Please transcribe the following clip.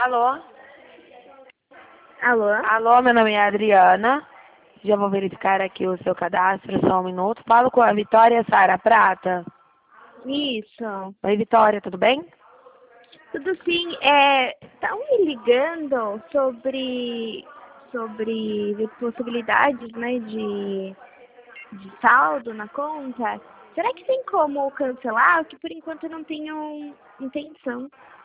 Alô? Alô? Alô, meu nome é Adriana. Já vou verificar aqui o seu cadastro, só um minuto. Falo com a Vitória Sara Prata. Isso. Oi, Vitória, tudo bem? Tudo sim. Estão me ligando sobre possibilidades, né, de saldo na conta. Será que tem como cancelar? Que por enquanto eu não tenho intenção.